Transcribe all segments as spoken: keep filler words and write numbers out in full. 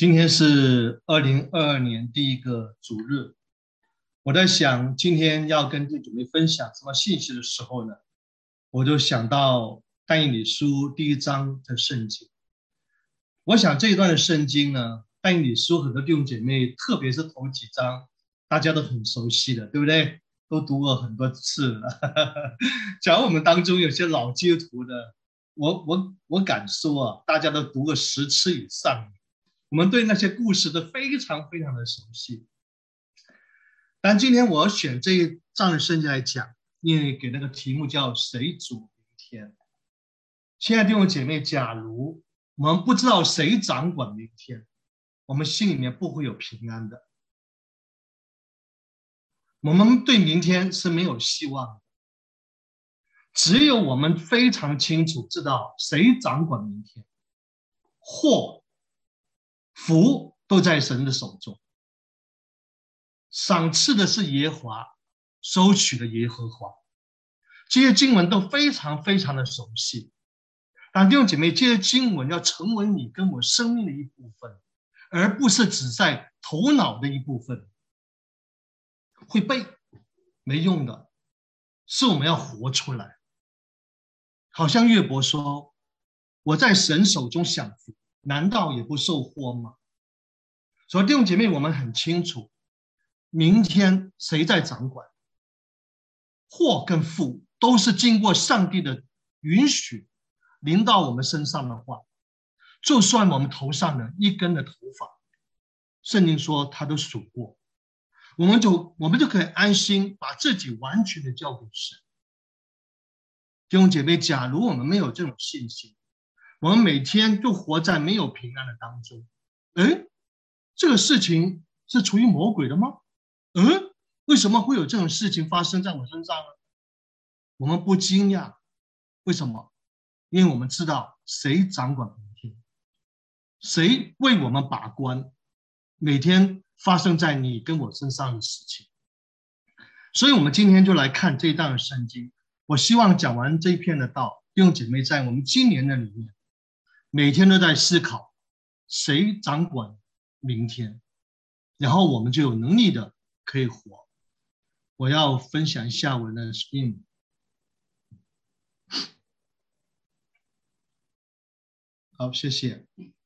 今天是二零二二年第一个主日，我在想今天要跟弟兄姊妹分享什么信息的时候呢，我就想到但以理书第一章的圣经。我想这一段的圣经呢，但以理书很多弟兄姐妹，特别是头几章，大家都很熟悉的，对不对？都读过很多次了。假如我们当中有些老基督徒的，我我我敢说啊，大家都读过十次以上。我们对那些故事都非常非常的熟悉，但今天我选这一章的圣经来讲，因为给那个题目叫谁主明天。亲爱的弟兄姐妹，假如我们不知道谁掌管明天，我们心里面不会有平安的，我们对明天是没有希望的。只有我们非常清楚知道谁掌管明天，祸福都在神的手中，赏赐的是耶和华，收取的耶和华。这些经文都非常非常的熟悉，但弟兄姐妹，这些经文要成为你跟我生命的一部分，而不是只在头脑的一部分。会背没用的，是我们要活出来。好像约伯说，我在神手中享福，难道也不受祸吗？所以弟兄姐妹，我们很清楚明天谁在掌管，祸跟福都是经过上帝的允许临到我们身上的话，就算我们头上的一根的头发，圣经说他都数过，我们就我们就可以安心把自己完全的交给神。弟兄姐妹，假如我们没有这种信心，我们每天就活在没有平安的当中。诶，这个事情是出于魔鬼的吗？嗯，为什么会有这种事情发生在我身上呢？我们不惊讶，为什么？因为我们知道谁掌管明天，谁为我们把关每天发生在你跟我身上的事情。所以我们今天就来看这一段的圣经。我希望讲完这一篇的道，弟兄姐妹在我们今年的里面每天都在思考谁掌管明天，然后我们就有能力的可以活。我要分享一下我的 screen。 好，谢谢。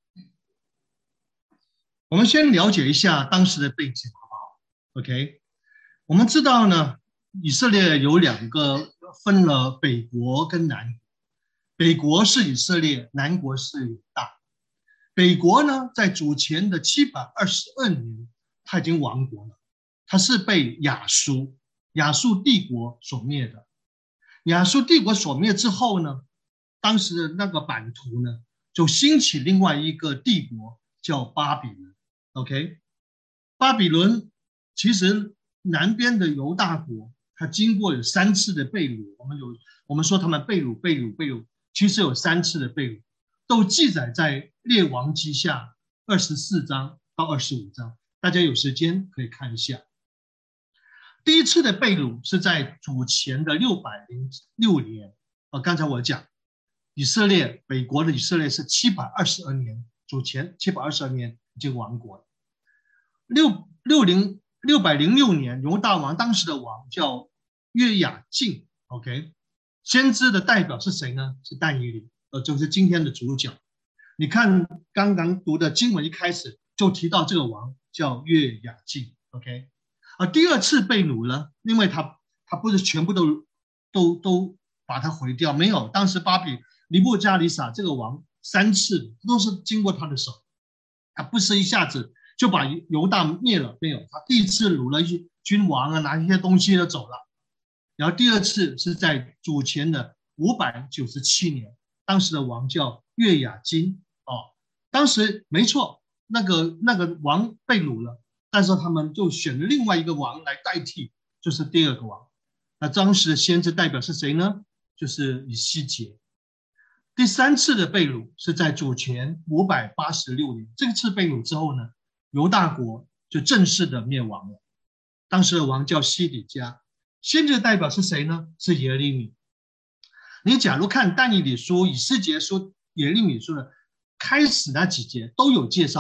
我们先了解一下当时的背景好不好？ OK， 我们知道呢，以色列有两个，分了北国跟南国。北国是以色列，南国是犹大。北国呢，在主前的七百二十二年，他已经亡国了。他是被亚述亚述帝国所灭的。亚述帝国所灭之后呢，当时的那个版图呢，就兴起另外一个帝国叫巴比伦。 OK， 巴比伦其实南边的犹大国，它经过有三次的被掳，我们有我们说他们被掳被掳被掳，其实有三次的被掳，都记载在列王记下二十四章到二十五章，大家有时间可以看一下。第一次的被掳是在主前的六百零六年，呃，刚才我讲以色列北国的以色列是七百二十二年，主前七百二十二年已经亡国了。六六零六百零六年，犹大王当时的王叫约雅敬。 OK， 先知的代表是谁呢？是但以理，呃，就是今天的主角。你看刚刚读的经文一开始就提到这个王叫约雅敬。 OK， 而第二次被掳呢，因为他他不是全部都都都把他毁掉，没有，当时巴比尼布加利撒这个王三次都是经过他的手，他不是一下子就把犹大灭了，没有，他第一次掳了一些君王啊，拿一些东西都走了。然后第二次是在主前的五百九十七年，当时的王叫约雅斤。哦，当时没错，那个那个王被掳了，但是他们就选了另外一个王来代替，就是第二个王。那当时的先知代表是谁呢？就是以西结。第三次的被掳是在主前五百八十六年，这次被掳之后呢，犹大国就正式的灭亡了。当时的王叫西底家。先知的代表是谁呢？是耶利米。你假如看但以理书、以斯结书、耶利米书的开始那几节都有介绍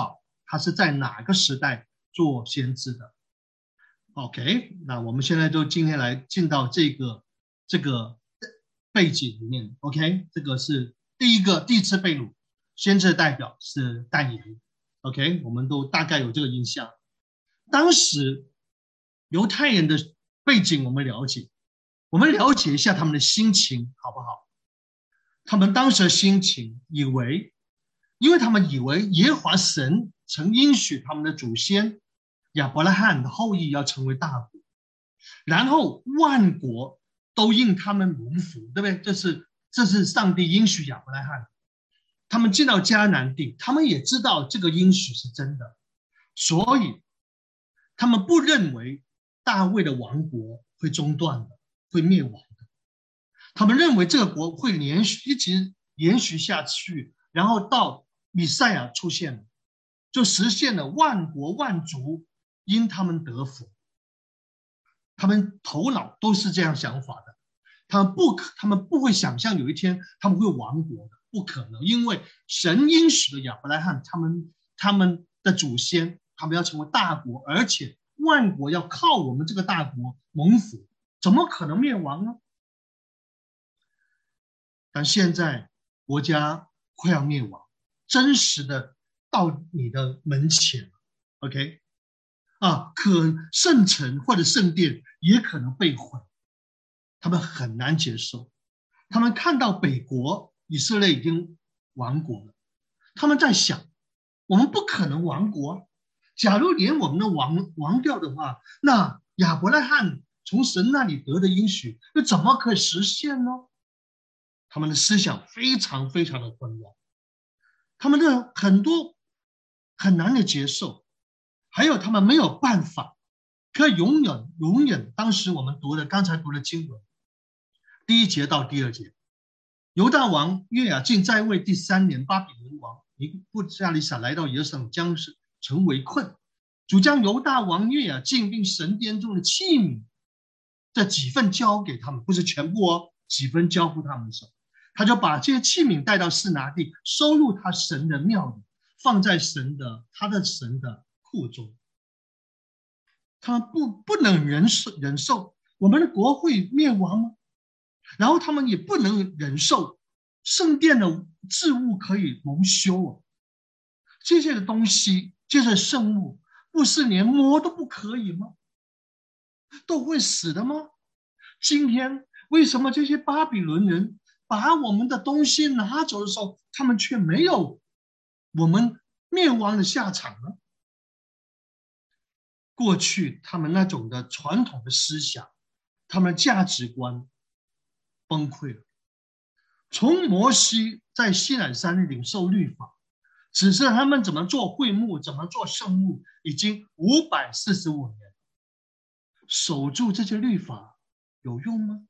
他是在哪个时代做先知的。OK， 那我们现在就今天来进到这个这个背景里面。OK， 这个是第一个第一次被掳先知的代表是但以理。OK， 我们都大概有这个印象。当时犹太人的背景我们了解，我们了解一下他们的心情好不好？他们当时的心情以为，因为他们以为耶和华神曾应许他们的祖先亚伯拉罕的后裔要成为大国，然后万国都因他们蒙福，对不对？这是这是上帝应许亚伯拉罕。他们进到迦南地，他们也知道这个应许是真的，所以他们不认为大卫的王国会中断的，会灭亡的。他们认为这个国会连续一直延续下去，然后到弥赛亚出现了，就实现了万国万族因他们得福。他们头脑都是这样想法的，他们不可，他们不会想象有一天他们会亡国的，不可能，因为神应许了亚伯拉罕他们他们的祖先，他们要成为大国，而且万国要靠我们这个大国蒙福，怎么可能灭亡呢？但现在国家快要灭亡，真实的到你的门前 ，OK， 啊，可圣城或者圣殿也可能被毁，他们很难接受。他们看到北国以色列已经亡国了，他们在想，我们不可能亡国，假如连我们都亡亡掉的话，那亚伯拉罕从神那里得的应许又怎么可以实现呢？他们的思想非常非常的混乱，他们的很多很难的接受，还有他们没有办法可以永远永远。当时我们读的刚才读的经文第一节到第二节，犹大王约雅敬在位第三年，巴比伦王尼布加利撒来到耶路撒冷，将城围困。主将犹大王约雅敬并神殿中的器皿这几份交给他们，不是全部哦，几份交付他们的手。他就把这些器皿带到示拿地，收入他神的庙里，放在神的他的神的库中。他们不不能忍受忍受我们的国会灭亡吗？然后他们也不能忍受圣殿的置物可以蒙羞啊，这些的东西，这些圣物，不是连摸都不可以吗？都会死的吗？今天为什么这些巴比伦人把我们的东西拿走的时候，他们却没有我们灭亡的下场呢？过去他们那种的传统的思想，他们的价值观崩溃了。从摩西在西乃山领受律法，只是他们怎么做会幕，怎么做圣物，已经五百四十五年，守住这些律法有用吗？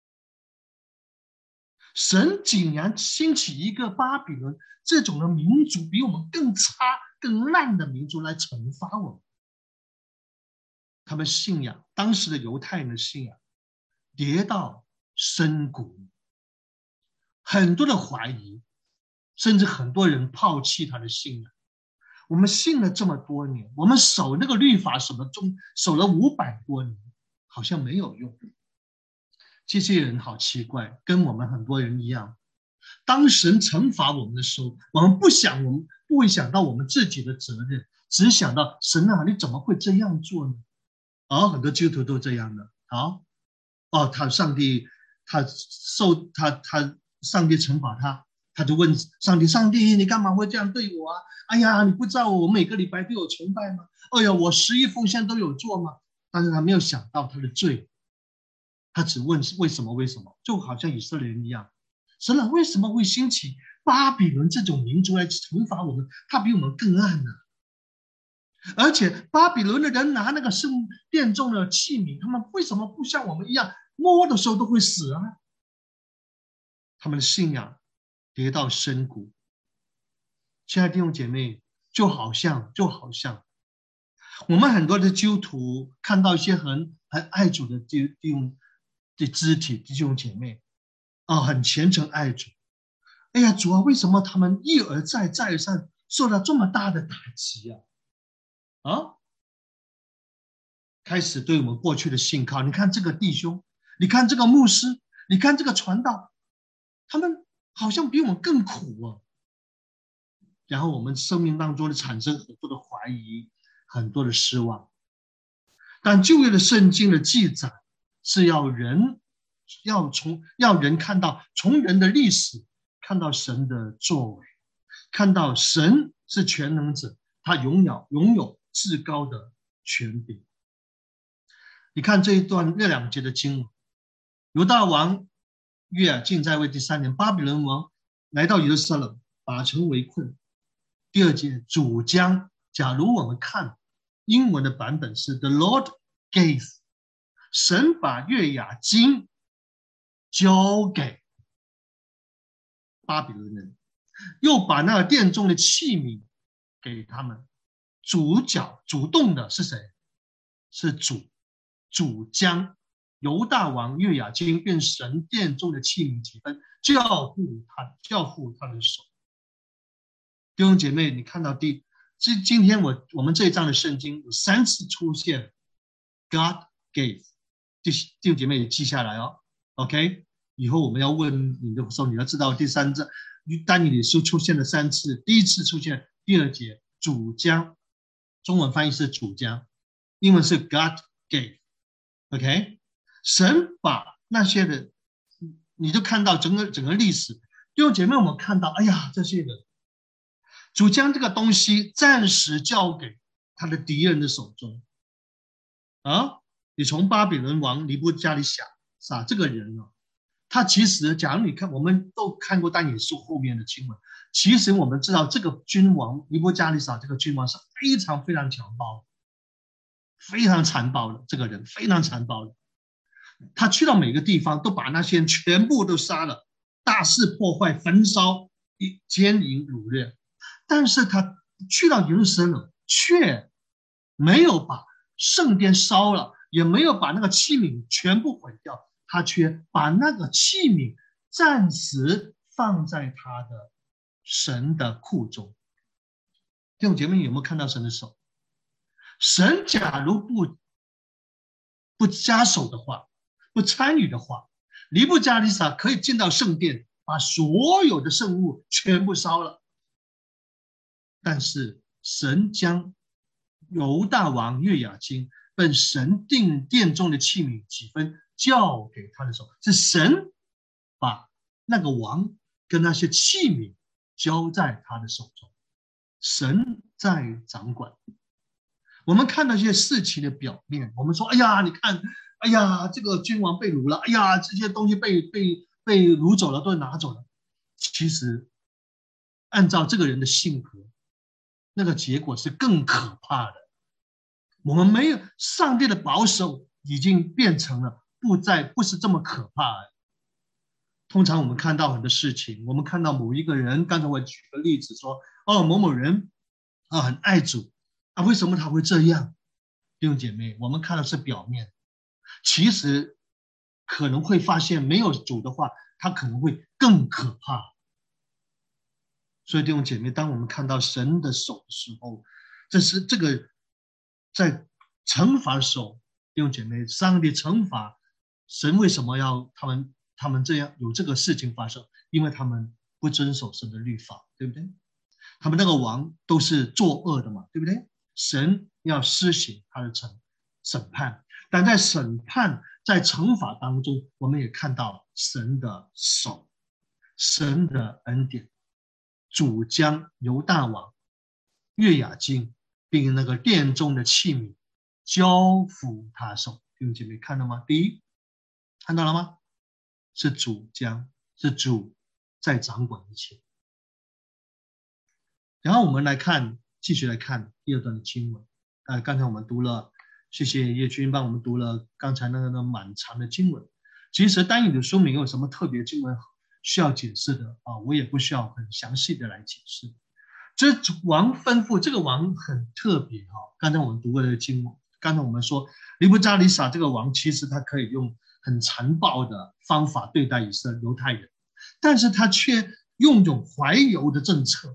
神竟然兴起一个巴比伦这种的民族，比我们更差更烂的民族来惩罚我们。他们信仰，当时的犹太人的信仰跌到深谷，很多的怀疑，甚至很多人抛弃他的信仰。我们信了这么多年，我们守那个律法守了中守了五百多年，好像没有用。这些人好奇怪，跟我们很多人一样，当神惩罚我们的时候，我们不想，我们不会想到我们自己的责任，只想到神啊，你怎么会这样做呢？哦，很多基督徒都这样的。好，哦，他上帝，他受他他上帝惩罚他，他就问上帝：上帝，你干嘛会这样对我啊？哎呀，你不知道我每个礼拜都有崇拜吗？哎呀，我十一奉献都有做吗？但是他没有想到他的罪。他只问为什么为什么，就好像以色列人一样，神啊，为什么会兴起巴比伦这种民族来惩罚我们？他比我们更暗呢、啊。而且巴比伦的人拿那个圣殿中的器皿，他们为什么不像我们一样摸的时候都会死啊？他们的信仰跌到深谷。亲爱的弟兄姐妹，就好像就好像我们很多的基督徒看到一些很很爱主的弟兄的肢体弟兄姐妹啊，很虔诚爱主。哎呀，主啊，为什么他们一而再再而三受到这么大的打击啊！啊，开始对我们过去的信靠。你看这个弟兄，你看这个牧师，你看这个传道，他们好像比我们更苦啊。然后我们生命当中的产生很多的怀疑，很多的失望。但旧约的圣经的记载是要人要从要人看到从人的历史看到神的作为，看到神是全能者，他拥有拥有至高的权柄。你看这一段那两节的经文，犹大王约雅敬在位第三年，巴比伦王来到耶路撒冷，把城围困。第二节主将，假如我们看英文的版本是 The Lord gave， 神把约雅敬交给巴比伦人，又把那个殿中的器皿给他们。主角主动的是谁？是主。主将犹大王约雅敬便神殿中的器皿几分，交付他交付他的手。弟兄姐妹，你看到第今今天我我们这一章的圣经有三次出现 God gave， 弟兄姐妹也记下来哦。OK， 以后我们要问你的时候，你要知道第三章但以理书出现了三次，第一次出现第二节主将，中文翻译是主将，英文是 God gave。OK， 神把那些的，你就看到整个整个历史，弟兄姐妹，我们看到，哎呀，这些人，主将这个东西暂时交给他的敌人的手中。啊，你从巴比伦王尼布加利撒撒这个人呢，他其实，假如你看，我们都看过但以理书后面的经文，其实我们知道这个君王尼布加利撒这个君王是非常非常强暴的。非常残暴的，这个人非常残暴的，他去到每个地方都把那些人全部都杀了，大肆破坏、焚烧、奸淫掳掠。但是他去到耶路撒冷，却没有把圣殿烧了，也没有把那个器皿全部毁掉，他却把那个器皿暂时放在他的神的库中。弟兄姐妹，有没有看到神的手？神假如不不加手的话，不参与的话，尼布加利撒可以进到圣殿，把所有的圣物全部烧了。但是神将犹大王约雅敬本神定殿中的器皿几分交给他的手，是神把那个王跟那些器皿交在他的手中，神在掌管。我们看到一些事情的表面，我们说，哎呀，你看，哎呀，这个君王被掳了，哎呀，这些东西被被被掳走了，都拿走了。其实，按照这个人的性格，那个结果是更可怕的。我们没有上帝的保守，已经变成了不再不是这么可怕的。通常我们看到很多事情，我们看到某一个人，刚才我举个例子说，哦，某某人啊很爱主。啊，为什么他会这样？弟兄姐妹，我们看的是表面，其实可能会发现没有主的话，他可能会更可怕。所以弟兄姐妹，当我们看到神的手的时候，这是这个在惩罚的时候，弟兄姐妹，上帝惩罚神为什么要他们他们这样有这个事情发生？因为他们不遵守神的律法，对不对？他们那个王都是作恶的嘛，对不对？神要施行他的审审判，但在审判在惩罚当中，我们也看到神的手，神的恩典。主将犹大王约雅敬并那个殿中的器皿交付他手。弟兄姐妹看到吗？第一，看到了吗？是主将，是主在掌管一切。然后我们来看，继续来看第二段的经文。啊，刚才我们读了，谢谢叶军帮我们读了刚才那个蛮长的经文。其实但以理书没有什么特别经文需要解释的啊，我也不需要很详细的来解释。这王吩咐，这个王很特别哈。刚才我们读过的经文，刚才我们说尼布加利撒这个王，其实他可以用很残暴的方法对待以色列犹太人，但是他却用一种怀柔的政策。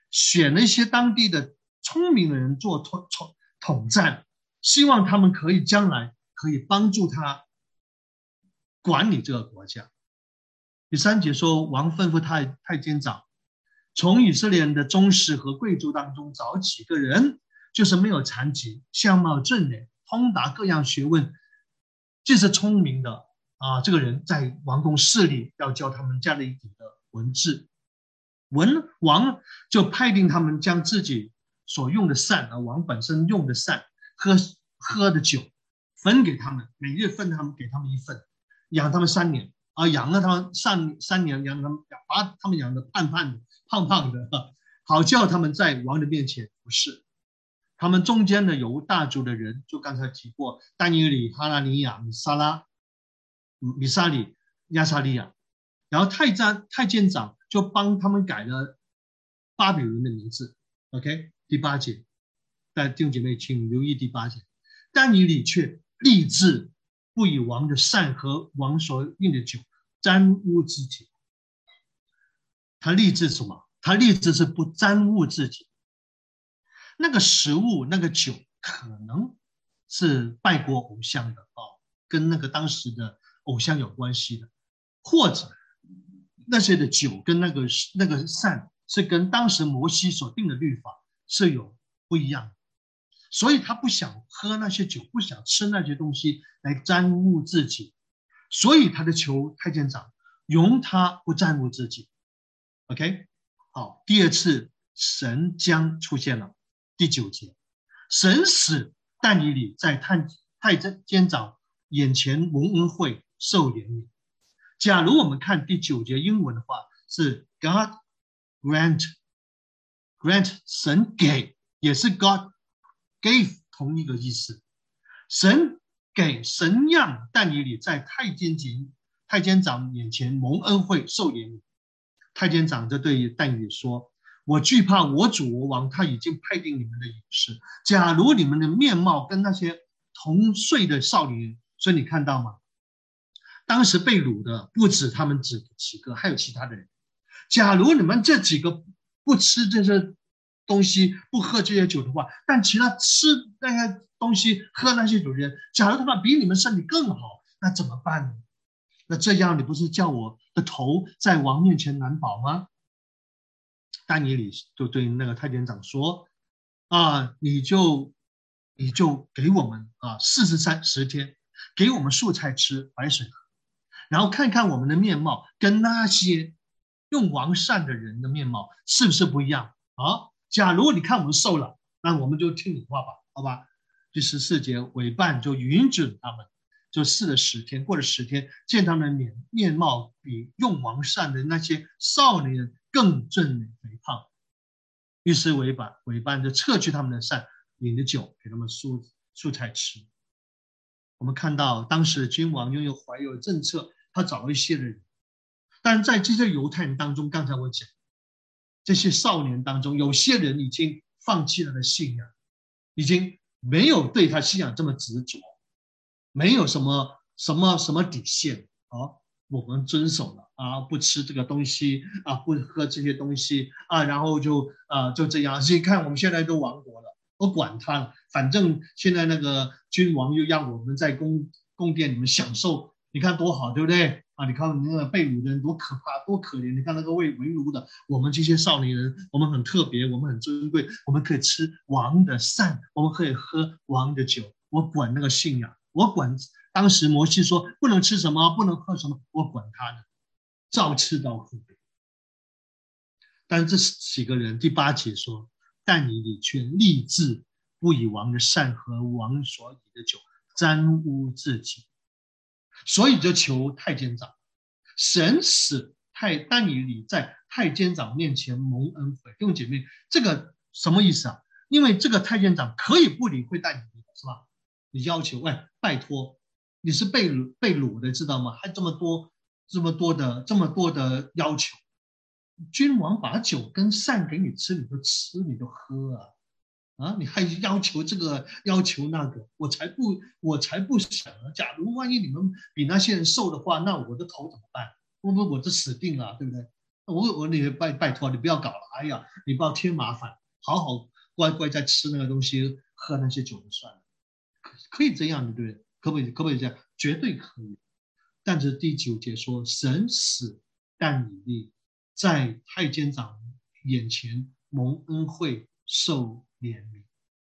选了一些当地的聪明的人做统统统战，希望他们可以将来可以帮助他管理这个国家。第三节说，王吩咐太太监长，从以色列人的宗室和贵族当中找几个人，就是没有残疾、相貌正脸、通达各样学问，既是聪明的啊，这个人在王宫侍立，要教他们加勒底的文字。文王就派定他们将自己所用的膳啊，王本身用的膳、喝喝的酒分给他们，每日分他们给他们一份，养他们三年啊，养了他们三三年，养他们把他们养的胖胖的、胖胖的，好叫他们在王的面前服侍。他们中间呢有大族的人，就刚才提过，但以理、哈拿尼亚、米沙拉、米沙里、亚撒利亚，然后太监太监长就帮他们改了巴比伦的名字。OK， 第八节，但弟兄姐妹请留意第八节，但以理却立志不以王的膳和王所用的酒沾污自己。他立志什么？他立志是不沾污自己。那个食物、那个酒可能是拜过偶像的啊，跟那个当时的偶像有关系的，或者那些的酒跟那个那个膳是跟当时摩西所定的律法是有不一样的，所以他不想喝那些酒，不想吃那些东西来沾污自己，所以他就求太监长容他不沾污自己。OK， 好，第二次神将出现了。第九节，神使但以理在太太监长眼前蒙恩惠受怜悯。假如我们看第九节英文的话，是 God grant grant 神给，也是 God gave 同一个意思。神给神让但以理在太监太监长眼前蒙恩惠受怜悯。太监长就对但以理说，我惧怕我主我王，他已经派定你们的勇士。假如你们的面貌跟那些同岁的少年，所以你看到吗？当时被掳的不止他们几几个，还有其他的人。假如你们这几个不吃这些东西，不喝这些酒的话，但其他吃那些东西、喝那些酒的人，假如他们比你们身体更好，那怎么办呢？那这样你不是叫我的头在王面前难保吗？但以理就对那个太监长说：“啊，你就你就给我们啊四十三十天，给我们素菜吃，白水喝，然后看看我们的面貌跟那些用王膳的人的面貌是不是不一样啊？假如你看我们瘦了，那我们就听你话吧，好吧？”第十四节，委办就允准他们，就试了十天，过了十天，见他们的面面貌比用王膳的那些少年人更正美肥胖，于是委办委办就撤去他们的膳，领的酒给他们蔬蔬菜吃。我们看到当时的君王拥有怀有政策，他找了一些人，但在这些犹太人当中，刚才我讲这些少年当中，有些人已经放弃了他的信仰，已经没有对他信仰这么执着，没有什么什么什么底线啊，我们遵守了啊，不吃这个东西啊，不喝这些东西啊，然后就啊就这样。所以看我们现在都亡国了，我管他了，反正现在那个君王又让我们在宫宫殿里面享受，你看多好，对不对啊？你看那个被掳的人多可怕，多可怜！你看那个为为奴的，我们这些少年人，我们很特别，我们很尊贵，我们可以吃王的膳，我们可以喝王的酒。我管那个信仰，我管。当时摩西说不能吃什么，不能喝什么，我管他的，照吃到喝。但这几个人，第八节说，但以理却立志不以王的膳和王所以的酒沾污自己，所以就求太监长，神使太但以理在太监长面前蒙恩惠。弟兄姐妹，这个什么意思啊？因为这个太监长可以不理会但以理，是吧？你要求，喂，拜托。你是被掳被掳的，知道吗？还这么多这么多的这么多的要求，君王把酒跟膳给你吃，你就吃，你就喝啊啊！你还要求这个要求那个，我才不我才不想啊！假如万一你们比那些人瘦的话，那我的头怎么办？我不我这死定了，对不对？ 我我你拜拜托你不要搞了，哎呀，你不要添麻烦，好好乖乖在吃那个东西，喝那些酒就算了，可可以这样的，对不对？可不可以？可不可以这样？绝对可以。但是第九节说，神使但以利在太监长眼前蒙恩惠，受怜悯。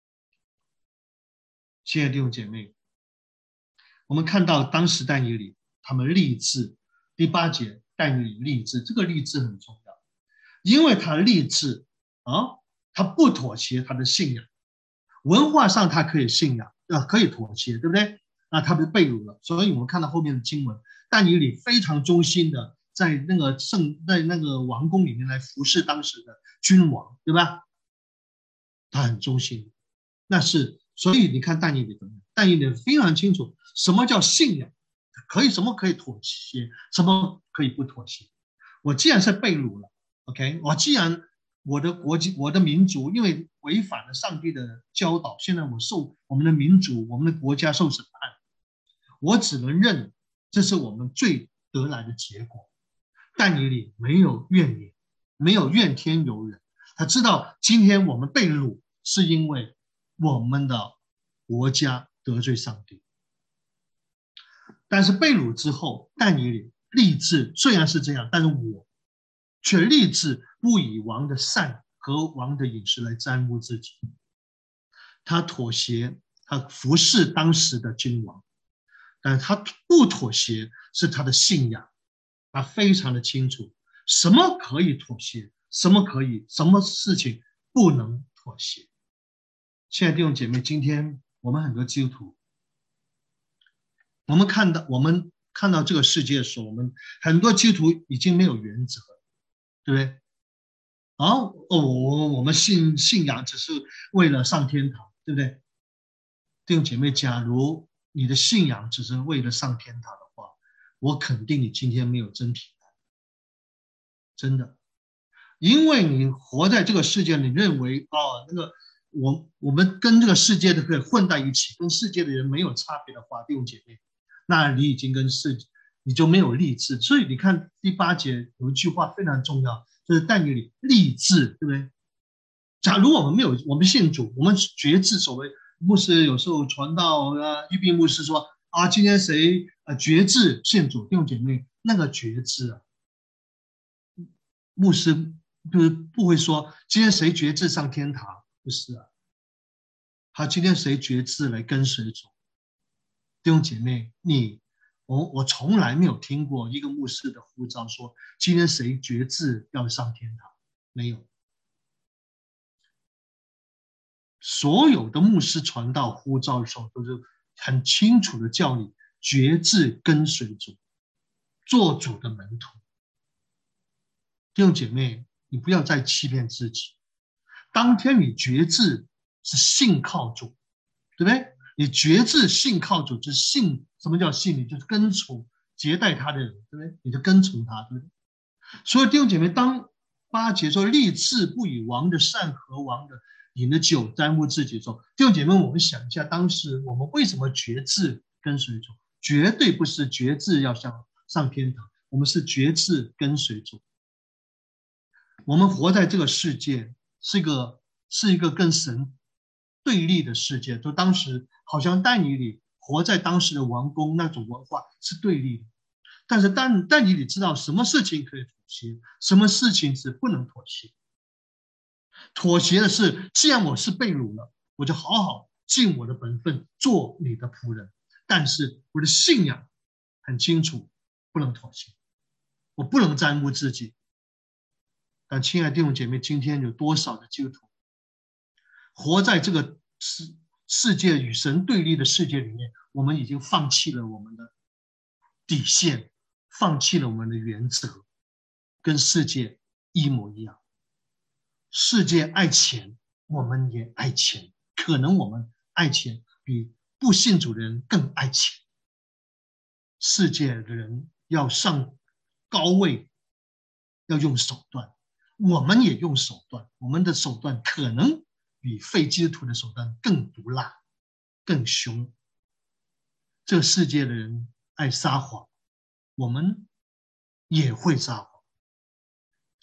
亲爱的弟兄姐妹，我们看到当时但以理他们立志，第八节但以理立志，这个立志很重要，因为他立志啊，他不妥协他的信仰，文化上他可以信仰，呃，可以妥协，对不对？那他被被掳了，所以我们看到后面的经文，但以理非常忠心的在那个圣在那个王宫里面来服侍当时的君王，对吧？他很忠心，那是所以你看但以理怎么样？但以理非常清楚什么叫信仰，可以什么可以妥协，什么可以不妥协。我既然是被掳了 ，OK， 我既然我的国籍、我的民族因为违反了上帝的教导，现在我受我们的民族、我们的国家受审判，我只能认这是我们罪得来的结果。但以理没有怨言，没有怨天尤人，他知道今天我们被掳是因为我们的国家得罪上帝。但是被掳之后，但以理立志虽然是这样，但是我却立志不以王的善和王的饮食来沾污自己。他妥协，他服侍当时的君王，但他不妥协是他的信仰，他非常的清楚什么可以妥协，什么可以，什么事情不能妥协。亲爱的弟兄姐妹，今天我们很多基督徒，我们看到我们看到这个世界的时候，我们很多基督徒已经没有原则，对不对？啊，哦，我我们信信仰只是为了上天堂，对不对？弟兄姐妹，假如你的信仰只是为了上天堂的话，我肯定你今天没有真平安，真的，因为你活在这个世界，你认为哦，那个我我们跟这个世界的可以混在一起，跟世界的人没有差别的话，弟兄姐妹，那你已经跟世你就没有立志。所以你看第八节有一句话非常重要，就是但以理立志，对不对？假如我们没有，我们信主，我们决志，所谓牧师有时候传道啊，预备牧师说啊，今天谁啊决志信主，弟兄姐妹，那个决志啊，牧师就是不会说今天谁决志上天堂，不是啊，他今天谁决志来跟随主，弟兄姐妹，你我我从来没有听过一个牧师的呼召说今天谁决志要上天堂，没有。所有的牧师传道呼召的时候，都是很清楚的叫你决志跟随主，做主的门徒。弟兄姐妹，你不要再欺骗自己。当天你决志是信靠主，对不对？你决志信靠主，就是信。什么叫信？你就是跟从接待他的人，对不对？你就跟从他，对不对？所以弟兄姐妹，当八节说立志不以王的善和王的饮的酒沾污自己的时候，弟兄姐妹，我们想一下，当时我们为什么决志跟随主？绝对不是决志要上上天堂，我们是决志跟随主。我们活在这个世界是一个是一个跟神对立的世界，就当时好像但以理活在当时的王宫那种文化是对立的，但是但但以理知道什么事情可以妥协，什么事情是不能妥协。妥协的是，既然我是被掳了，我就好好尽我的本分，做你的仆人。但是我的信仰很清楚，不能妥协，我不能沾污自己。但亲爱的弟兄姐妹，今天有多少的基督徒活在这个世世界与神对立的世界里面，我们已经放弃了我们的底线，放弃了我们的原则，跟世界一模一样。世界爱钱，我们也爱钱，可能我们爱钱比不信主的人更爱钱。世界的人要上高位，要用手段，我们也用手段，我们的手段可能比非基督徒的手段更毒辣、更凶。这个世界的人爱撒谎，我们也会撒谎。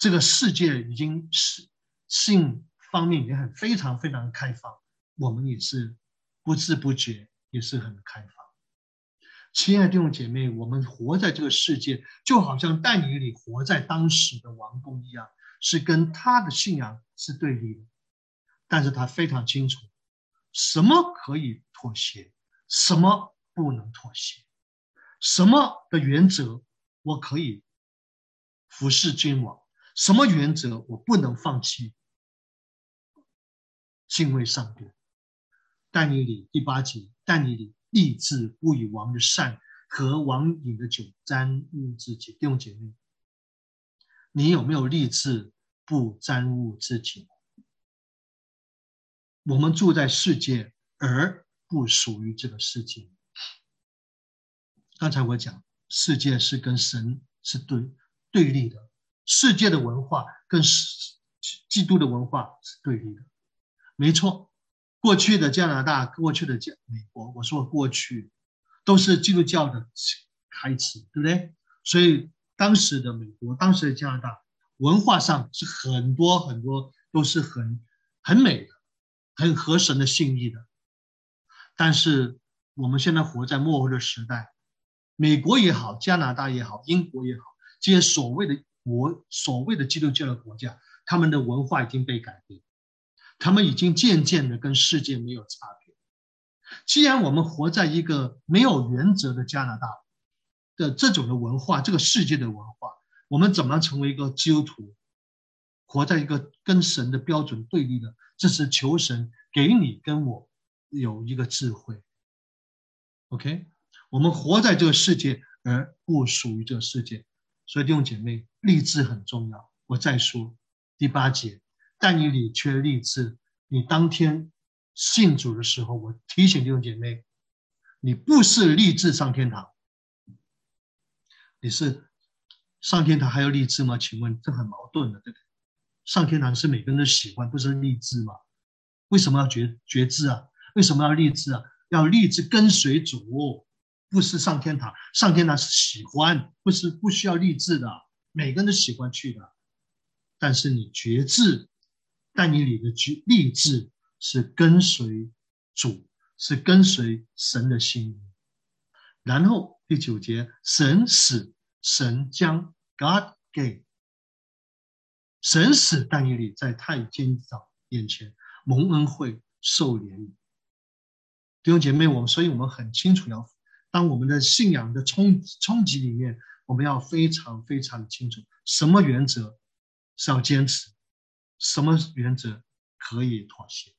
这个世界已经是性方面也很非常非常开放，我们也是不知不觉也是很开放。亲爱的弟兄姐妹，我们活在这个世界，就好像但以理活在当时的王宫一样，是跟他的信仰是对立的。但是他非常清楚，什么可以妥协，什么不能妥协，什么的原则我可以服侍君王，什么原则我不能放弃敬畏上帝。但以理第八节，但以理立志不以王的善和王饮的酒沾污自己。弟兄姐妹，你有没有立志不沾污自己？我们住在世界，而不属于这个世界。刚才我讲，世界是跟神是对对立的，世界的文化跟基督的文化是对立的。没错，过去的加拿大，过去的美国，我说过去都是基督教的开始，对不对？所以当时的美国，当时的加拿大，文化上是很多很多都是很很美的，很合神的心意的。但是我们现在活在末后的时代，美国也好，加拿大也好，英国也好，这些所谓的国所谓的基督教的国家，他们的文化已经被改变，他们已经渐渐的跟世界没有差别。既然我们活在一个没有原则的加拿大的这种的文化，这个世界的文化，我们怎么成为一个基督徒，活在一个跟神的标准对立的？这是求神给你跟我有一个智慧。 OK， 我们活在这个世界而不属于这个世界，所以弟兄姐妹，立志很重要。我再说第八节，但以理却立志。你当天信主的时候，我提醒弟兄姐妹，你不是立志上天堂，你是上天堂还要立志吗？请问这很矛盾的，对不对？上天堂是每个人都喜欢，不是立志吗？为什么要决决志啊？为什么要立志啊？要立志跟随主，不是上天堂。上天堂是喜欢，不是不需要立志的，每个人都喜欢去的。但是你决志，但以理的立志是跟随主，是跟随神的心意。然后第九节，神使，神将 God gave， 神使但以理在太监长眼前蒙恩惠，受怜悯。弟兄姐妹，我们所以我们很清楚，要当我们的信仰的冲冲击里面，我们要非常非常清楚，什么原则是要坚持，什么原则可以妥协。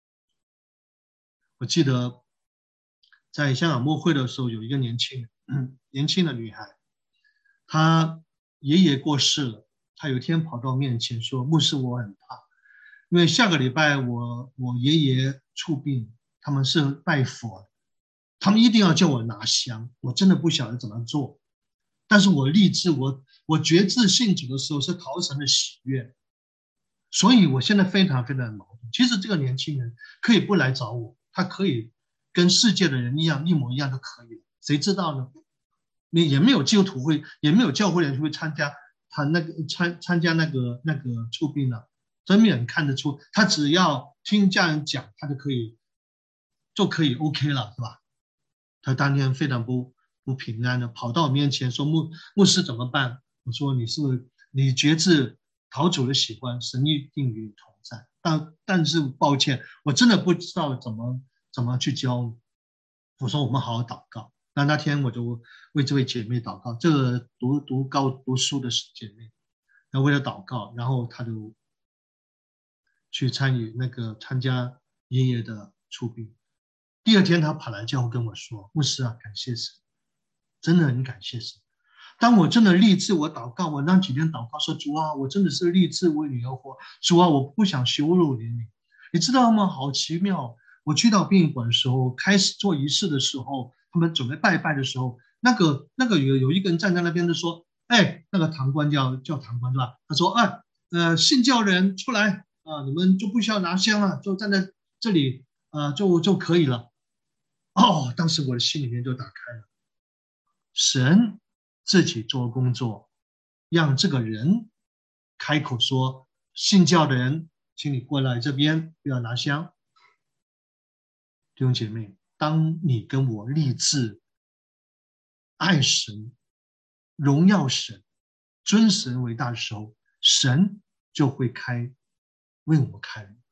我记得在香港牧会的时候，有一个年轻人、嗯、年轻的女孩，她爷爷过世了，她有一天跑到面前说：“牧师，我很怕，因为下个礼拜我我爷爷出殡。”他们是拜佛的，他们一定要叫我拿香，我真的不晓得怎么做。但是我立志，我我决志信主的时候是讨神的喜悦，所以我现在非常非常矛盾。其实这个年轻人可以不来找我，他可以跟世界的人一样，一模一样都可以，谁知道呢？也没有基督徒会，也没有教会人会参加他那个参参加那个那个出殡了，真没有人看得出，他只要听家人讲，他就可以。就可以 OK 了，是吧？他当天非常不不平安的跑到我面前说：“牧牧师怎么办？”我说：“你是不是你决志讨主的喜欢，神一定与你同在。但但是抱歉，我真的不知道怎么怎么去教你。”我说：“我们好好祷告。”那那天我就为这位姐妹祷告，这个读读高读书的姐妹，那为了祷告，然后她就去参与那个参加爷爷的出殡。第二天他跑来教会跟我说：“牧师啊，感谢神，真的很感谢神。当我真的立志，我祷告，我那几天祷告说：主啊，我真的是立志为你而活。主啊，我不想羞辱你，你知道吗？好奇妙！我去到殡仪馆的时候，开始做仪式的时候，他们准备拜拜的时候，那个那个有有一个人站在那边就说：哎，那个堂官叫叫堂官对吧？他说：哎，呃，信教人出来啊，你们就不需要拿香了，就站在这里啊，就就可以了。”哦，当时我的心里面就打开了，神自己做工作，让这个人开口说信教的人，请你过来这边，不要拿香。弟兄姐妹，当你跟我立志爱神、荣耀神、尊神为大的时候，神就会开为我们开路。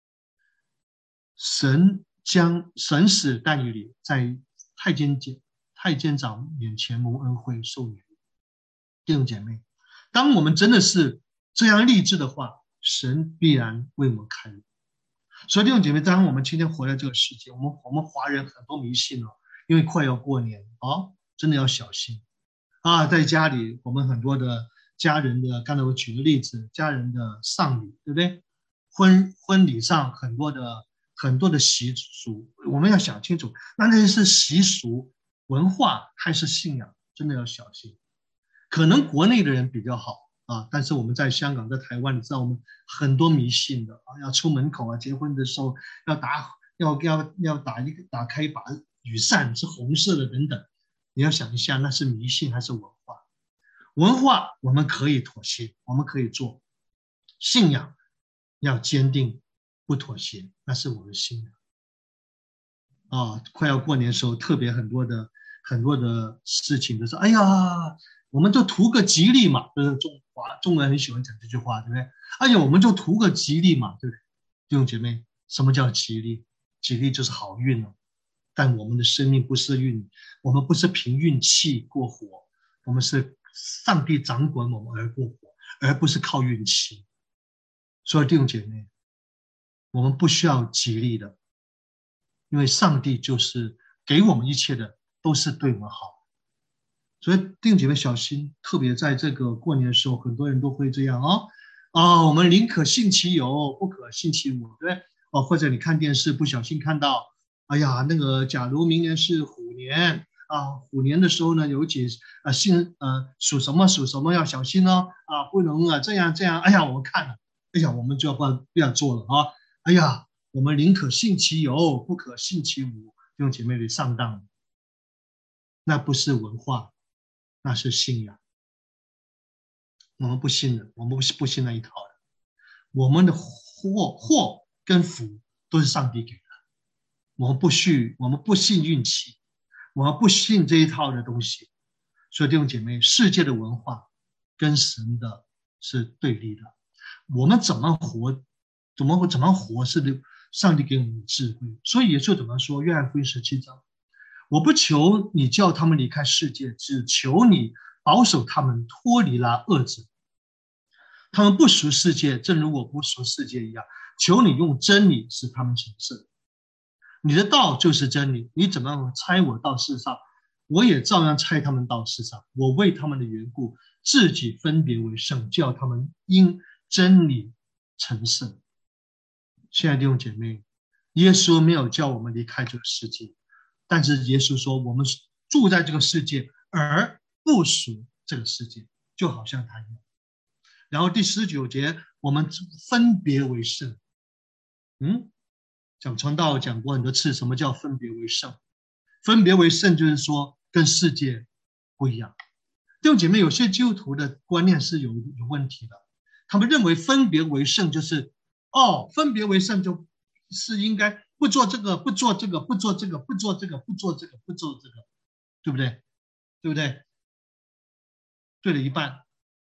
神将神使但以理在太监太监长面前蒙恩惠受礼。弟兄姐妹，当我们真的是这样立志的话，神必然为我们开路。所以弟兄姐妹，当我们今天活在这个世界，我们我们华人很多迷信哦，因为快要过年哦，真的要小心啊！在家里，我们很多的家人的，刚才我举个例子，家人的丧礼，对不对？婚婚礼上很多的很多的习俗，我们要想清楚，那那是习俗、文化还是信仰？真的要小心。可能国内的人比较好啊，但是我们在香港、在台湾，你知道我们很多迷信的啊，要出门口啊，结婚的时候要打要要要打一个打开一把雨伞是红色的等等，你要想一下，那是迷信还是文化？文化我们可以妥协，我们可以做，信仰要坚定，不妥协，那是我的信仰。啊，快要过年的时候，特别很多的很多的事情都是，哎呀，我们就图个吉利嘛，就是中华中国人很喜欢讲这句话，对不对？哎呀，我们就图个吉利嘛，对不对？弟兄姐妹，什么叫吉利？吉利就是好运哦。但我们的生命不是运，我们不是凭运气过活，我们是上帝掌管我们而过活，而不是靠运气。所以弟兄姐妹，我们不需要吉利的，因为上帝就是给我们一切的都是对我们好。所以弟兄姐妹小心，特别在这个过年的时候，很多人都会这样哦，啊，我们宁可信其有，不可信其无，对不对？哦，或者你看电视不小心看到，哎呀，那个假如明年是虎年啊，虎年的时候呢，有几啊信呃属什么属什么要小心哦，啊，不能啊这样这样，哎呀，我们看了，哎呀，我们就要不要不要做了啊？哎呀，我们宁可信其有，不可信其无，弟兄姐妹你上当了，那不是文化。那是信仰，我们不信的，我们不不信那一套的。我们的祸祸跟福都是上帝给的，我们不信，我们不信运气，我们不信这一套的东西。所以弟兄姐妹，世界的文化跟神的是对立的。我们怎么活，怎么怎么活是上帝给我们的智慧。所以耶稣怎么说？约翰福音十七章。我不求你叫他们离开世界，只求你保守他们脱离了恶者。他们不属世界，正如我不属世界一样。求你用真理使他们成圣。你的道就是真理，你怎么样差我到世上，我也照样差他们到世上。我为他们的缘故，自己分别为圣，叫他们因真理成圣。亲爱的弟兄姐妹，耶稣没有叫我们离开这个世界。但是耶稣说，我们住在这个世界，而不属这个世界，就好像他一样。然后第十九节，我们分别为圣。嗯，讲传道讲过很多次，什么叫分别为圣？分别为圣就是说跟世界不一样。弟兄姐妹，有些基督徒的观念是有有问题的，他们认为分别为圣就是哦，分别为圣就是应该不做这个，不做这个，不做这个，不做这个，不做这个，不做这个，对不对？对不对？对了一半。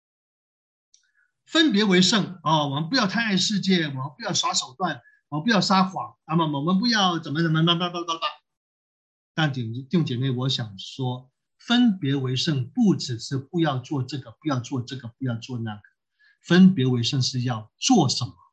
分别为圣啊、哦，我们不要贪爱世界，我们不要耍手段，我们不要撒谎，那么我们不要怎么怎么叭叭叭叭叭。但弟兄姐妹，我想说，分别为圣不只是不要做这个，不要做这个，不要做那个，分别为圣是要做什么？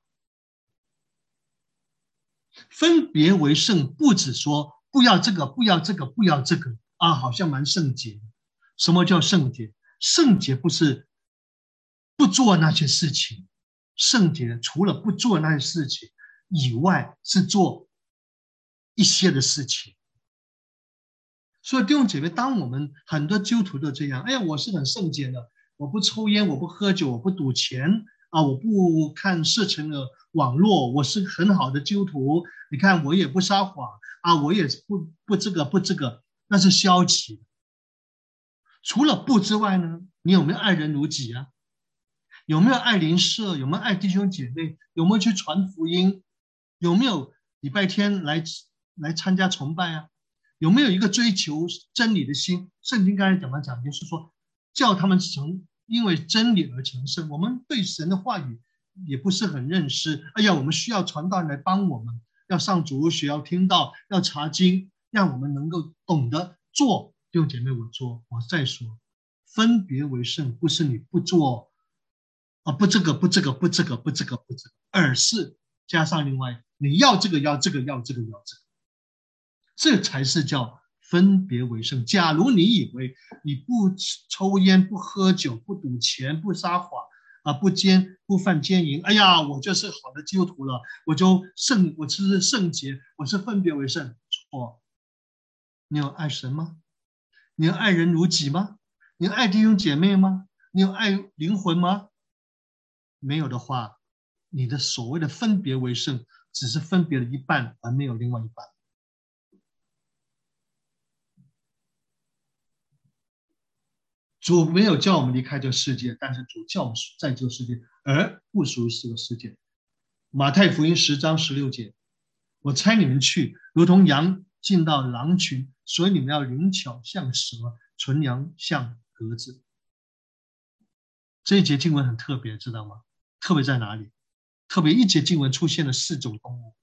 分别为圣不只说不要这个，不要这个，不要这个啊，好像蛮圣洁。什么叫圣洁？圣洁不是不做那些事情，圣洁除了不做那些事情以外，是做一些的事情。所以弟兄姐妹，当我们很多基督徒都这样，哎呀，我是很圣洁的，我不抽烟，我不喝酒，我不赌钱啊，我不看色情的网络，我是很好的基督徒。你看，我也不撒谎啊，我也不不这个不这个，那是消极。除了不之外呢，你有没有爱人如己啊？ 有没有爱邻舍？有没有爱弟兄姐妹？有没有去传福音？有没有礼拜天来来参加崇拜啊？有没有一个追求真理的心？圣经刚才讲的讲就是说，叫他们成因为真理而成圣。我们对神的话语也不是很认识，哎呀，我们需要传道人来帮我们，要上主日学，要听到，要查经，让我们能够懂得做。弟兄姐妹，我做，我再说，分别为圣，不是你不做啊，不这个，不这个，不这个，不这个，不这个，而是加上另外，你要这个，要这个，要这个，要这个。这才是叫分别为圣。假如你以为你不抽烟、不喝酒、不赌钱、不撒谎啊、不奸、不犯奸淫，哎呀，我就是好的基督徒了，我就圣，我是圣洁，我是分别为圣。错，你有爱神吗？你有爱人如己吗？你有爱弟兄姐妹吗？你有爱灵魂吗？没有的话，你的所谓的分别为圣，只是分别了一半，而没有另外一半。主没有叫我们离开这个世界，但是主叫我们在这个世界，而不属于这个世界。马太福音十章十六节，我差你们去，如同羊进到狼群，所以你们要灵巧像蛇，纯良像鸽子。这一节经文很特别，知道吗？特别在哪里？特别一节经文出现了四种动物：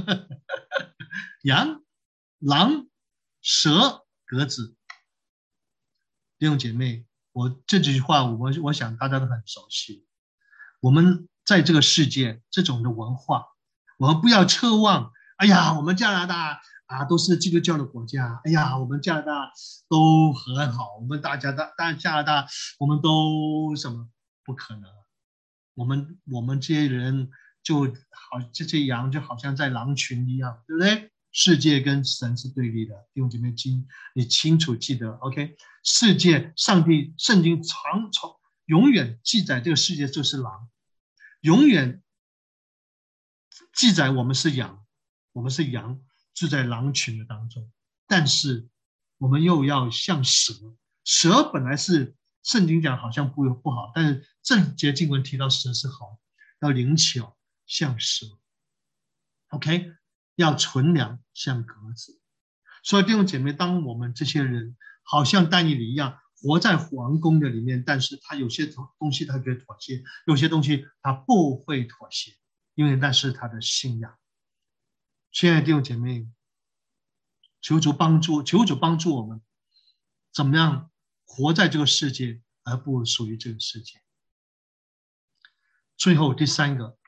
羊、狼、蛇、鸽子。弟兄姐妹，我这句话我我想大家都很熟悉。我们在这个世界这种的文化，我们不要奢望，哎呀，我们加拿大啊都是基督教的国家，哎呀，我们加拿大都很好，我们大家大大加拿大我们都什么不可能？我们我们这些人就好，这些羊就好像在狼群一样，对不对？世界跟神是对立的，弟兄姐妹，经你清楚记得 ，OK？ 世界，上帝，圣经常常永远记载这个世界就是狼，永远记载我们是羊，我们是羊住在狼群的当中，但是我们又要像蛇，蛇本来是圣经讲好像不不好，但是这节经文提到蛇是好，要灵巧像蛇 ，OK？ 要纯良像鸽子。所以弟兄姐妹，当我们这些人好像但以理一样活在皇宫的里面，但是他有些东西他可以妥协，有些东西他不会妥协，因为那是他的信仰。亲爱的弟兄姐妹，求主帮助，求主帮助我们，怎么样活在这个世界，而不属于这个世界。最后第三个，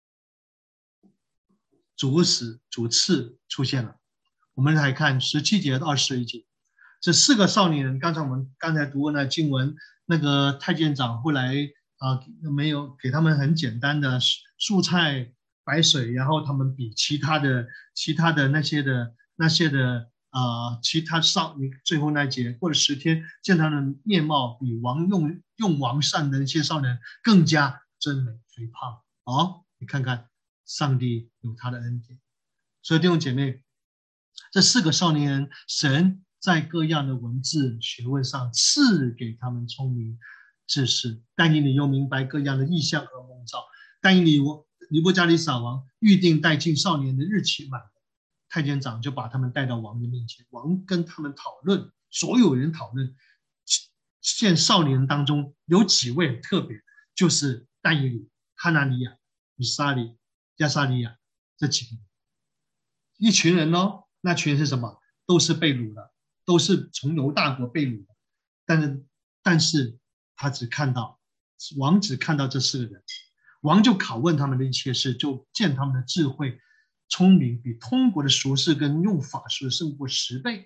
主死主次出现了。我们来看十七节到二十一节，这四个少年人，刚才我们刚才读过那经文，那个太监长后来啊、呃、没有给他们很简单的蔬菜白水，然后他们比其他的其他的那些的那些的啊、呃、其他少最后那一节过了十天，见他的面貌比王用用王善的那些少年更加真美肥胖。哦，你看看上帝有他的恩典。所以弟兄姐妹，这四个少年人，神在各样的文字学问上赐给他们聪明知识，但以理又明白各样的意象和梦兆。但以理尼布甲尼撒王预定带进少年的日期满了，太监长就把他们带到王的面前，王跟他们讨论，所有人讨论，现少年当中有几位很特别，就是但以理、哈拿尼亚、米沙里、亚撒利亚这几个人，一群人哦。那群人是什么？都是被掳的，都是从犹大国被掳的。但是，但是他只看到王只看到这四个人，王就拷问他们的一切事，就见他们的智慧、聪明比通国的术士跟用法术的胜过十倍。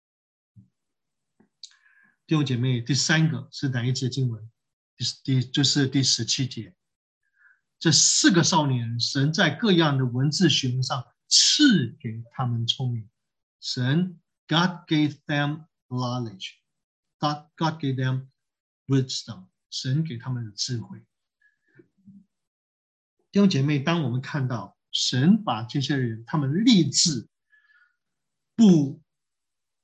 弟兄姐妹，第三个是哪一节经文？第就是第十七节。这四个少年，神在各样的文字学问上赐给他们聪明。神 God gave them knowledge. God, God gave them wisdom. 神给他们的智慧。弟兄姐妹，当我们看到神把这些人，他们立志不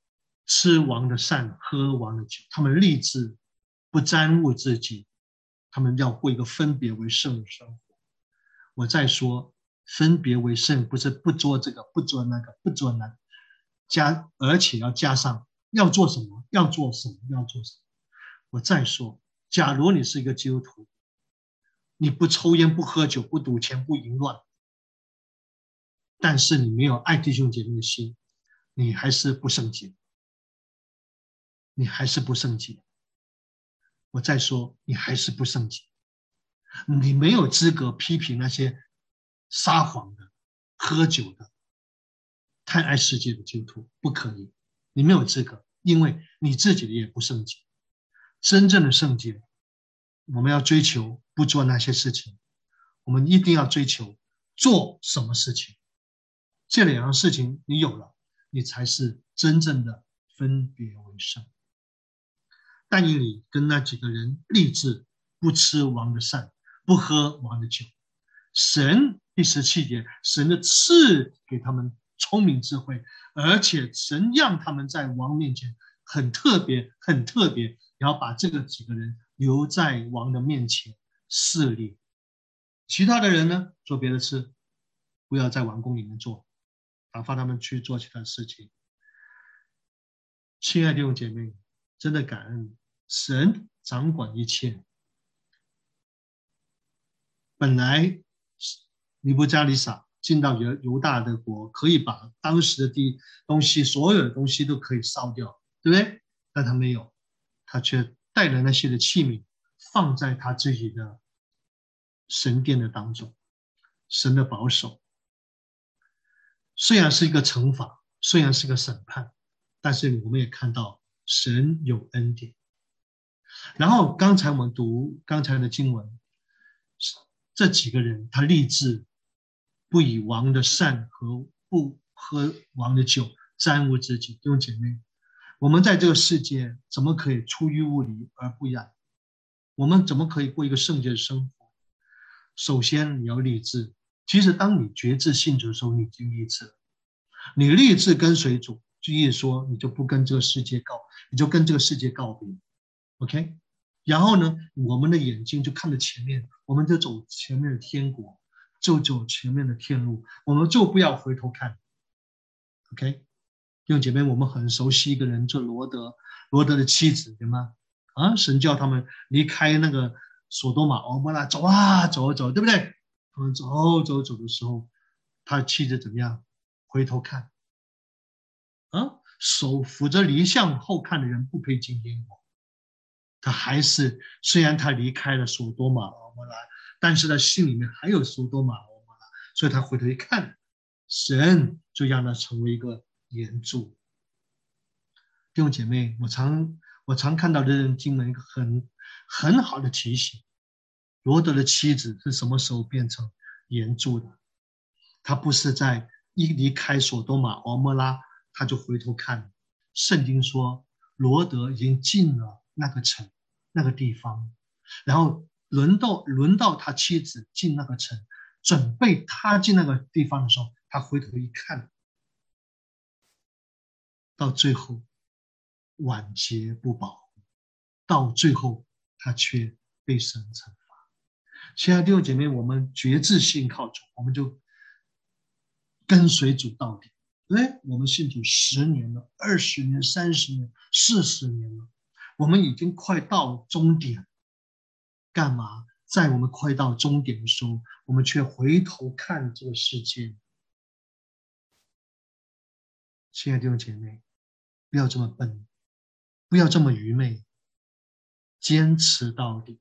吃王的膳，喝王的酒，他们立志不沾污自己， 他们要过一个分别为圣的生活。我再说，分别为圣不是不做这个，不做那个，不做那个，加而且要加上要做什么，要做什么，要做什么。我再说，假如你是一个基督徒，你不抽烟，不喝酒，不赌钱，不淫乱，但是你没有爱弟兄姐妹的心，你还是不圣洁，你还是不圣洁。我再说，你还是不圣洁，你没有资格批评那些撒谎的、喝酒的、贪爱世界的基督徒，不可以，你没有资格，因为你自己也不圣洁。真正的圣洁，我们要追求不做那些事情，我们一定要追求做什么事情。这两样事情你有了，你才是真正的分别为圣。但以理跟那几个人立志不吃王的膳，不喝王的酒。神第十七节，神的赐给他们聪明智慧，而且神让他们在王面前很特别，很特别，然后把这个几个人留在王的面前侍立。其他的人呢，做别的事，不要在王宫里面做，打发他们去做其他事情。亲爱的弟兄姐妹，真的感恩神掌管一切。本来尼布加利撒进到犹大的国，可以把当时的地东西，所有的东西都可以烧掉，对不对？但他没有，他却带了那些的器皿放在他自己的神殿的当中，神的保守。虽然是一个惩罚，虽然是个审判，但是我们也看到神有恩典。然后刚才我们读刚才的经文，这几个人他立志不以王的膳和不喝王的酒沾污自己。弟兄姐妹，我们在这个世界怎么可以出于物理而不染？我们怎么可以过一个圣洁的生活？首先你要立志。其实当你决志信主的时候，你已经立志了。你立志跟随主，就意思说你就不跟这个世界告，你就跟这个世界告别。OK， 然后呢，我们的眼睛就看着前面，我们就走前面的天国，就走前面的天路，我们就不要回头看。OK， 弟兄姐妹，我们很熟悉一个人，就罗德，罗德的妻子，对吗？啊，神叫他们离开那个索多玛俄摩拉，走啊走啊走，对不对？他们走走走的时候，他妻子怎么样？回头看，啊，手扶着犁向后看的人不配进天国。他还是虽然他离开了索多玛俄摩拉，但是他心里面还有索多玛俄摩拉，所以他回头一看，神就让他成为一个岩柱。弟兄姐妹，我常我常看到的经文一个很很好的提醒，罗德的妻子是什么时候变成岩柱的？他不是在一离开索多玛俄摩拉他就回头看，圣经说罗德已经进了那个城那个地方，然后轮到轮到他妻子进那个城，准备他进那个地方的时候，他回头一看，到最后晚节不保，到最后他却被神惩罚。亲爱的弟兄姐妹，我们决志信靠主，我们就跟随主到底。对，我们信主十年了，二十年、三十年、四十年了，我们已经快到终点。干嘛？在我们快到终点的时候，我们却回头看这个世界。亲爱的弟兄姐妹，不要这么笨，不要这么愚昧，坚持到底。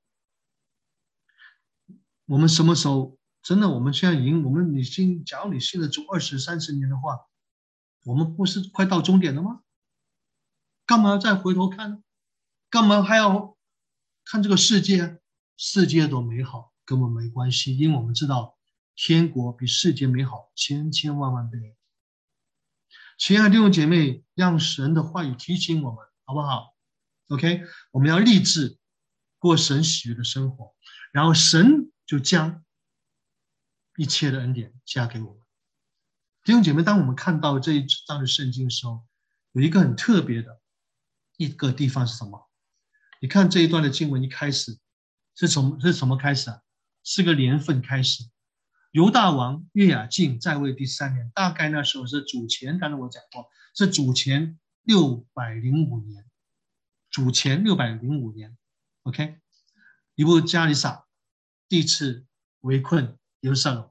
我们什么时候真的？我们现在已经，我们你信，假如你信了主二十三十年的话，我们不是快到终点了吗？干嘛要再回头看呢？干嘛还要看这个世界？世界多美好跟我们没关系，因为我们知道天国比世界美好千千万万倍。亲爱的弟兄姐妹，让神的话语提醒我们，好不好 ？OK， 我们要立志过神喜悦的生活，然后神就将一切的恩典加给我们。弟兄姐妹，当我们看到这一章的圣经的时候，有一个很特别的一个地方是什么？你看这一段的经文一开始， 是从是什么开始啊？是个年份开始。犹大王约雅敬在位第三年，大概那时候是主前，刚才我讲过，是主前六百零五年，主前六百零五年 ，OK。尼布加尼撒第一次围困耶路撒冷，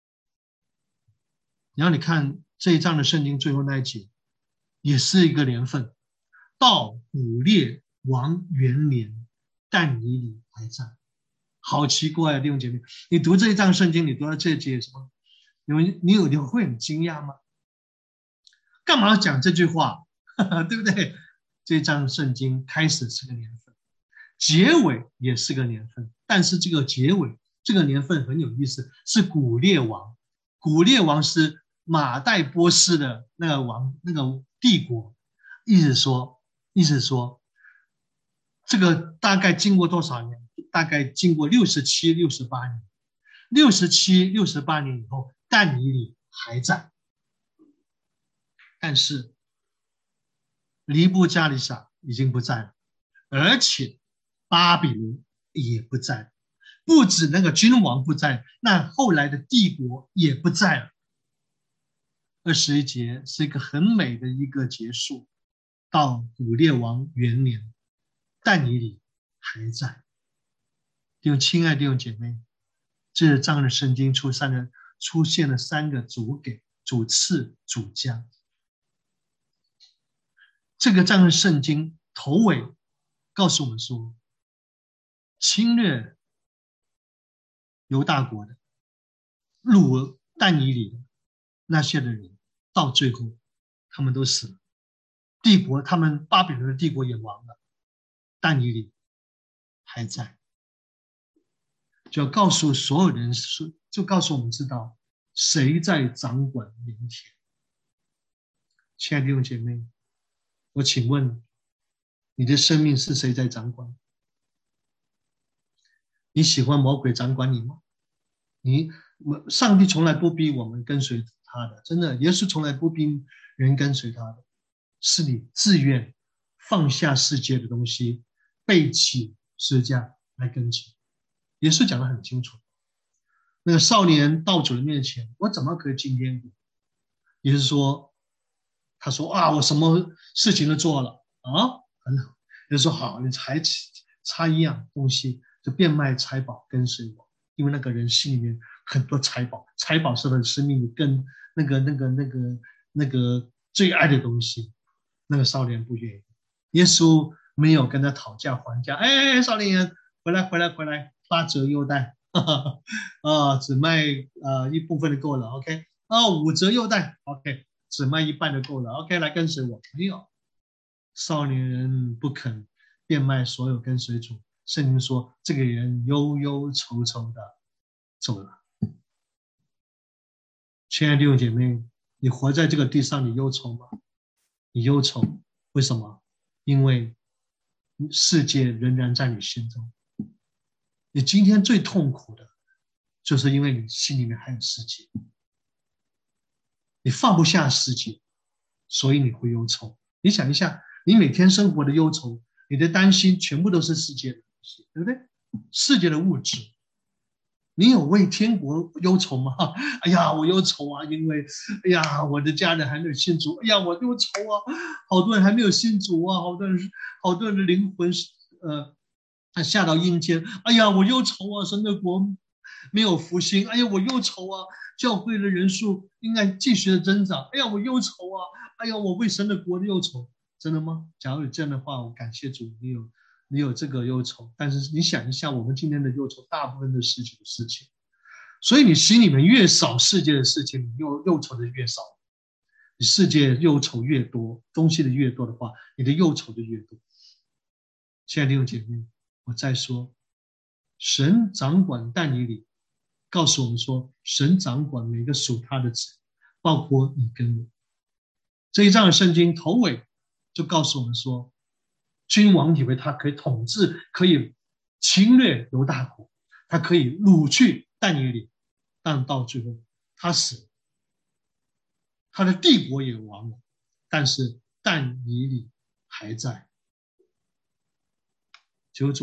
然后你看这一章的圣经最后那一节，也是一个年份，到古列王元年，但以理还在。好奇怪啊，弟兄姐妹，你读这一章圣经，你读到这一节什么？你们你有你会很惊讶吗？干嘛要讲这句话？对不对？这一章圣经开始是个年份，结尾也是个年份，但是这个结尾这个年份很有意思，是古列王。古列王是马代波斯的那个王，那个帝国。意思说，意思说，这个大概经过多少年？大概经过六十七、六十八年，六十七、六十八年以后，但以理还在，但是尼布加尼撒已经不在了，而且巴比伦也不在了，不止那个君王不在，那后来的帝国也不在了。二十一节是一个很美的一个结束，到古列王元年，但以理还在。弟兄亲爱的弟兄姐妹，这章的圣经出现了出现了三个主给、主次、主将。这个章的圣经头尾告诉我们说，侵略犹大国的、掳但以理的那些的人，到最后他们都死了，帝国他们巴比伦的帝国也亡了，但以理还在。就要告诉所有人，就告诉我们知道谁在掌管明天。亲爱的弟兄姐妹，我请问你的生命是谁在掌管？你喜欢魔鬼掌管你吗？你上帝从来不逼我们跟随他的，真的，耶稣从来不逼人跟随他的，是你自愿放下世界的东西，背起十字架来跟随。耶稣讲得很清楚，那个少年到主的面前，我怎么可以进天国？也就是说，他说啊，我什么事情都做了啊，很好。也就是说，好，你才差一样东西，就变卖财宝跟随我，因为那个人心里面很多财宝，财宝是他的生命的根，那个那个那个那个最爱的东西。那个少年不愿意，耶稣没有跟他讨价还价，哎，少年人回来回来回来，八折优待。啊，只卖呃一部分就够了 ，OK， 啊，五折优待 ，OK， 只卖一半就够了 ，OK， 来跟随我。没有，少年人不肯变卖所有跟随主，圣经说这个人忧忧愁愁的走了。亲爱的弟兄姐妹，你活在这个地上，你忧愁吗？你忧愁，为什么？因为世界仍然在你心中。你今天最痛苦的，就是因为你心里面还有世界，你放不下世界，所以你会忧愁。你想一下，你每天生活的忧愁，你的担心全部都是世界的东西，对不对？世界的物质。你有为天国忧愁吗？哎呀，我忧愁啊，因为哎呀，我的家人还没有信主。哎呀，我忧愁啊，好多人还没有信主啊，好多人好多人的灵魂呃，他下到阴间。哎呀，我忧愁啊，神的国没有复兴。哎呀，我忧愁啊，教会的人数应该继续的增长。哎呀，我忧愁啊，哎呀，我为神的国的忧愁。真的吗？假如有这样的话，我感谢主，你有。你有这个忧愁，但是你想一下，我们今天的忧愁，大部分都是世界的事情，所以你心里面越少世界的事情，你忧忧愁的越少。你世界忧愁越多，东西的越多的话，你的忧愁就越多。亲爱的弟兄姐妹，我再说，神掌管但以理，告诉我们说，神掌管每个属他的子，包括你跟我。这一章的圣经头尾就告诉我们说，君王以为他可以统治，可以侵略犹大国，他可以掳去但以理，但到最后他死了，他的帝国也亡了，但是但以理还在。求主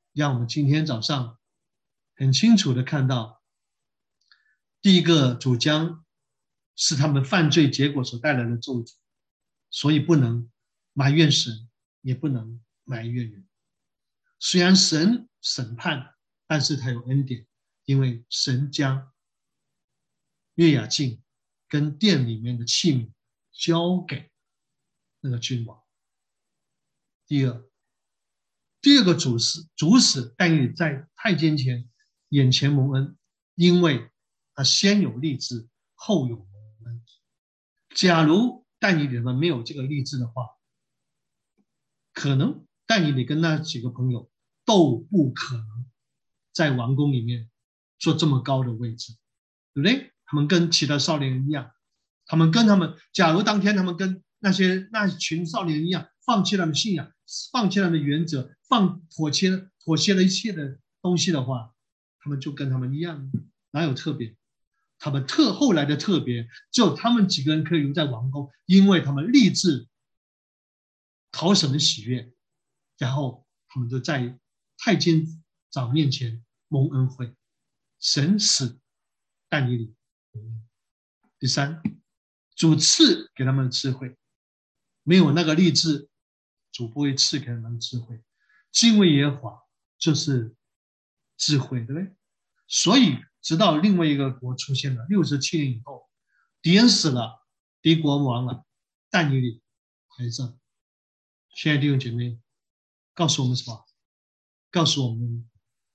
让我们今天早上很清楚的看到，第一个主将是他们犯罪结果所带来的咒诅，所以不能埋怨神，也不能埋怨人。虽然神审判，但是他有恩典，因为神将约雅敬跟殿里面的器皿交给那个君王。第二，第二个主使主使但以理在太监前眼前蒙恩，因为他先有立志，后有蒙恩。假如但以理们没有这个立志的话，可能但以理跟那几个朋友都不可能在王宫里面做这么高的位置，对不对？他们跟其他少年人一样，他们跟他们，假如当天他们跟那些那群少年人一样，放弃他们信仰，放弃他们的原则，放妥协妥协了一切的东西的话，他们就跟他们一样，哪有特别？他们特后来的特别，只有他们几个人可以留在王宫，因为他们立志讨神的喜悦，然后他们就在太监长面前蒙恩惠，神使但以理。第三，主赐给他们智慧，没有那个立志，主不会赐给他们智慧。敬畏耶和华就是智慧，对不对？所以直到另外一个国出现了，六十七年以后，敌人死了，敌国亡了，但以理还在。亲爱的弟兄姐妹，告诉我们什么？告诉我们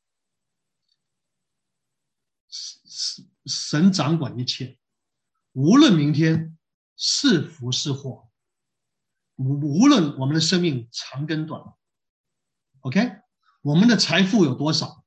神掌管一切，无论明天是福是祸，无论我们的生命长跟短 ，OK， 我们的财富有多少，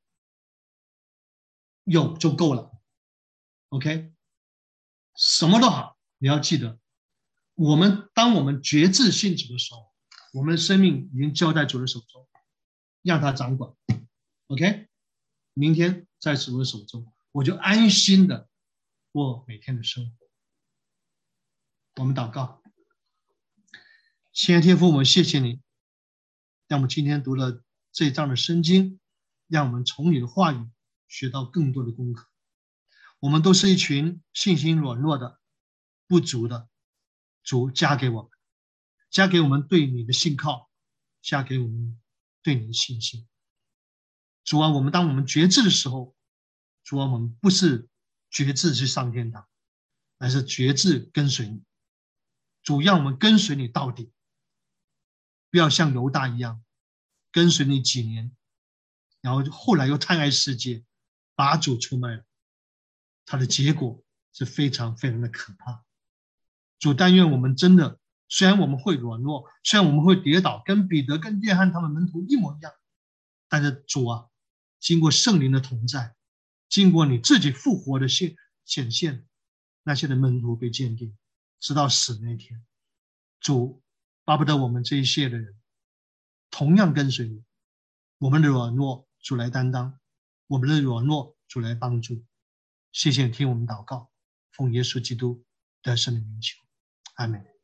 有就够了 ，OK， 什么都好，你要记得，我们当我们决志信主的时候，我们的生命已经交在主的手中，让他掌管 ，OK， 明天在主的手中，我就安心的过每天的生活。我们祷告，亲爱的天父，我们谢谢你，让我们今天读了这一章的圣经，让我们从你的话语学到更多的功课。我们都是一群信心软弱的、不足的，主加给我们，加给我们对你的信靠，加给我们对你的信心。主啊，我们当我们决志的时候，主啊，我们不是决志去上天堂，而是决志跟随你。主让我们跟随你到底，不要像犹大一样跟随你几年，然后后来又贪爱世界，把主出卖了，他的结果是非常非常的可怕。主但愿我们真的，虽然我们会软弱，虽然我们会跌倒，跟彼得跟约翰他们门徒一模一样，但是主啊，经过圣灵的同在，经过你自己复活的显显现，那些的门徒被鉴定，直到死那天。主巴不得我们这一些的人同样跟随你，我们的软弱主来担当，我们的软弱主来帮助。谢谢你听我们祷告，奉耶稣基督的圣名求，阿们。